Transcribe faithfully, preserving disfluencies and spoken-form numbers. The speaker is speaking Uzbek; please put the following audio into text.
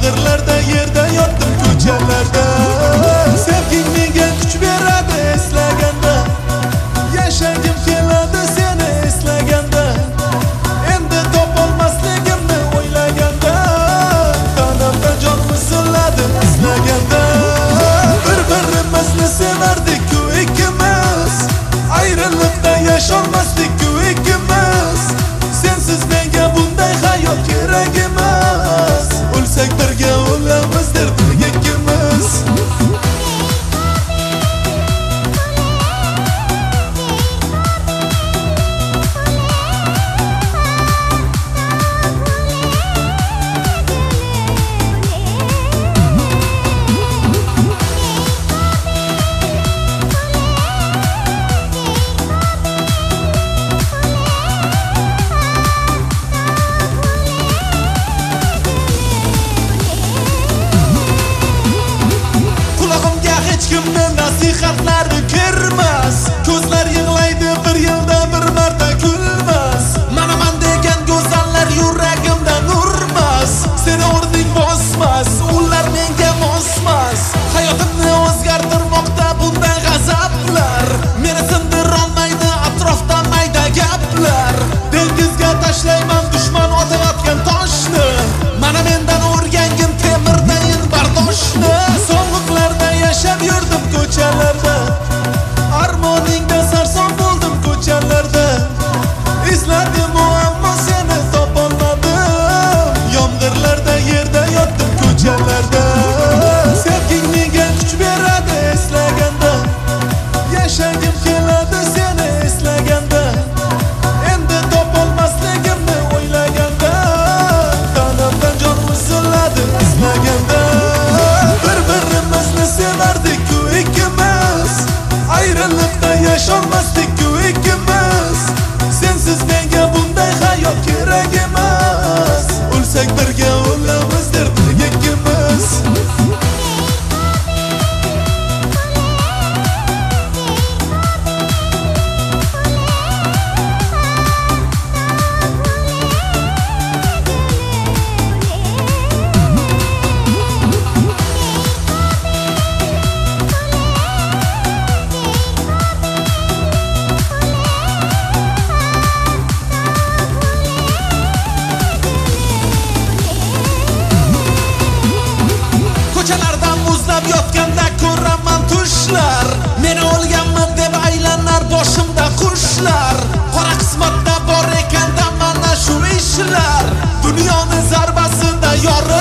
Yomg'irlarda yerda yotdim ko'chalarda. Sevging menga kuch beradi eslaganda. Yashagim keladi seni eslaganda. Endi topolmasligimni o'ylaganda. Tanamda jon misiladi eslaganda. Bir-birimizni sevardik-ku ikkimiz. Ayriliqda yasholmasdik-ku ikkimiz. Sensiz menga bunday hayot kerak emas. O'lsak birga o'lamiz derdik ikkimiz. Nasihatlari kirmas, ko'zlar yig'laydi bir yilda bir marta kulmas. Mana men degan go'zallar yuragimdan urmas. Seni o'rning bosmas, ular menga mosmas. Hayotimni o'zgartirmoqda bunday g'azablar. Meni sindirolmaydi atrofda mayda gaplar. Dengizga tashlayman dushman otayotgan toshni. Mana mendan o'rgangin temirdayin bardoshni. Sovuqlarda yashab yurdim ko'chalarda. Armoningda sarson bo'ldim ko'chalarda. Izladim ammo seni topolmadim. Yomg'irlarda yerda yotdim ko'chalarda. Sevging menga kuch beradi eslaganda. Yashagim keladi seni eslaganda. Endi topolmasligimni o'ylaganda. Tanamdan jon misiladi eslaganda. Bir-birimizni sevardik-ku ikkimiz. Ayriliqda yasholmasdik-ku ikkimiz. Sensiz menga bunday hayot kerak emas. O'lsak birga o'lamiz derdik ikkimiz. Ko'chalardan muzlab yotganda ko'raman tushlar. Meni o'lganman deb aylanar boshimda qushlar. Qora qismatda bor ekanda mana shu ishlar. Dunyoning zarbasida yor